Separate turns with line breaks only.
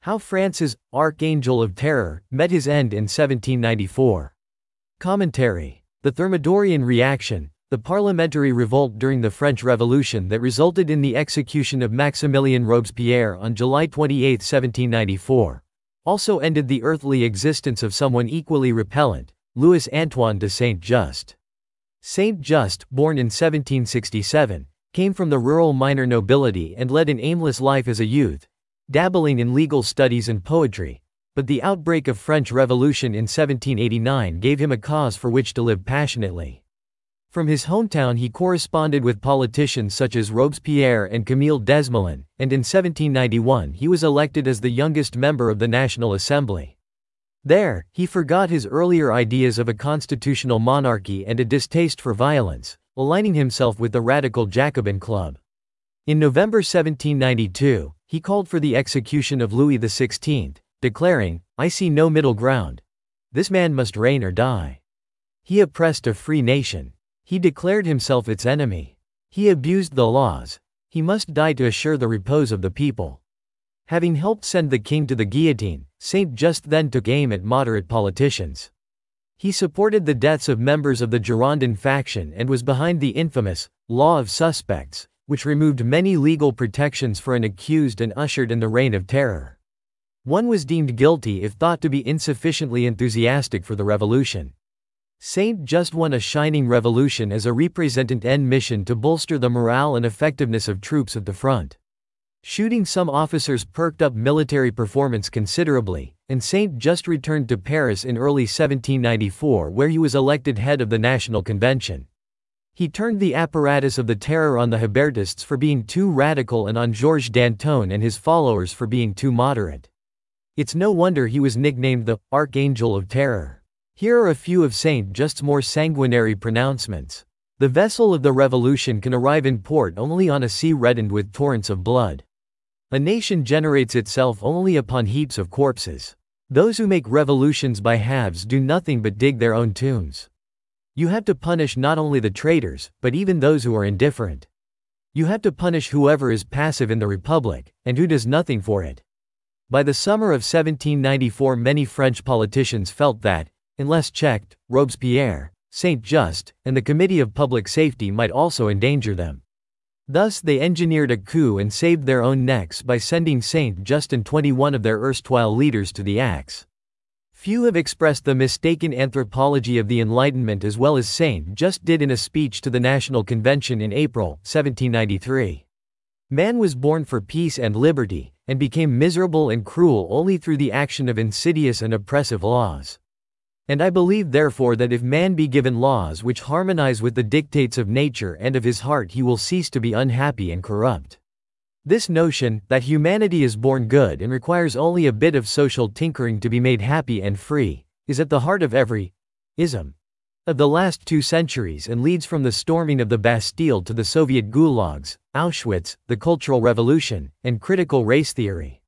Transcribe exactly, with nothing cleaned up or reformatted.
How France's Archangel of Terror met his end in seventeen ninety-four. Commentary. The Thermidorian reaction, the parliamentary revolt during the French Revolution that resulted in the execution of Maximilien Robespierre on July twenty-eighth, seventeen ninety-four, also ended the earthly existence of someone equally repellent, Louis Antoine de Saint-Just. Saint-Just, born in seventeen sixty-seven, came from the rural minor nobility and led an aimless life as a youth, dabbling in legal studies and poetry, but the outbreak of French Revolution in seventeen eighty-nine gave him a cause for which to live passionately. From his hometown he corresponded with politicians such as Robespierre and Camille Desmoulins, and in seventeen ninety-one he was elected as the youngest member of the National Assembly. There, he forgot his earlier ideas of a constitutional monarchy and a distaste for violence, aligning himself with the radical Jacobin Club. In November seventeen ninety-two, he called for the execution of Louis the sixteenth, declaring, "I see no middle ground. This man must reign or die." He oppressed a free nation. He declared himself its enemy. He abused the laws. He must die to assure the repose of the people. Having helped send the king to the guillotine, Saint-Just then took aim at moderate politicians. He supported the deaths of members of the Girondin faction and was behind the infamous Law of Suspects, which removed many legal protections for an accused and ushered in the Reign of Terror. One was deemed guilty if thought to be insufficiently enthusiastic for the revolution. Saint-Just won a shining revolution as a representant en mission to bolster the morale and effectiveness of troops at the front. Shooting some officers perked up military performance considerably, and Saint-Just returned to Paris in early seventeen ninety-four where he was elected head of the National Convention. He turned the apparatus of the Terror on the Hébertists for being too radical and on Georges Danton and his followers for being too moderate. It's no wonder he was nicknamed the Archangel of Terror. Here are a few of Saint-Just's more sanguinary pronouncements. The vessel of the revolution can arrive in port only on a sea reddened with torrents of blood. A nation generates itself only upon heaps of corpses. Those who make revolutions by halves do nothing but dig their own tombs. You have to punish not only the traitors, but even those who are indifferent. You have to punish whoever is passive in the Republic, and who does nothing for it. By the summer of seventeen ninety-four many French politicians felt that, unless checked, Robespierre, Saint-Just, and the Committee of Public Safety might also endanger them. Thus they engineered a coup and saved their own necks by sending Saint-Just and twenty-one of their erstwhile leaders to the axe. Few have expressed the mistaken anthropology of the Enlightenment as well as Saint-Just did in a speech to the National Convention in April seventeen ninety-three. Man was born for peace and liberty, and became miserable and cruel only through the action of insidious and oppressive laws. And I believe therefore that if man be given laws which harmonize with the dictates of nature and of his heart he will cease to be unhappy and corrupt. This notion, that humanity is born good and requires only a bit of social tinkering to be made happy and free, is at the heart of every ism of the last two centuries and leads from the storming of the Bastille to the Soviet gulags, Auschwitz, the Cultural Revolution, and critical race theory.